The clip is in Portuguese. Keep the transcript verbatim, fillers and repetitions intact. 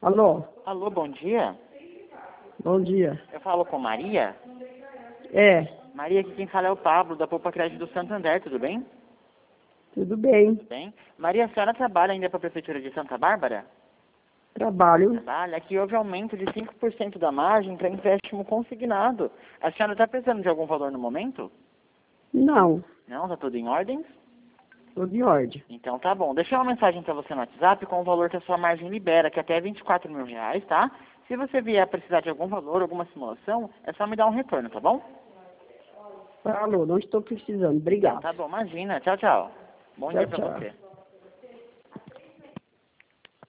Alô? Alô, bom dia. Bom dia. Eu falo com Maria. É, Maria, aqui quem fala é o Pablo, da Poupa Crédito do Santander, tudo bem? tudo bem. Tudo bem. Maria, a senhora trabalha ainda para a Prefeitura de Santa Bárbara? Trabalho. Trabalha. Aqui houve aumento de cinco por cento da margem para empréstimo consignado. A senhora está precisando de algum valor no momento? Não, Não, tá tudo em ordem? tudo em ordem. Então tá bom. Deixei uma mensagem para você no WhatsApp com o valor que a sua margem libera, que é até vinte e quatro mil reais, tá? Se você vier a precisar de algum valor, alguma simulação, é só me dar um retorno, tá bom? Falou, não estou precisando. Então Obrigado. tá bom, imagina. Tchau, tchau. Bom Tchau, dia pra tchau. você.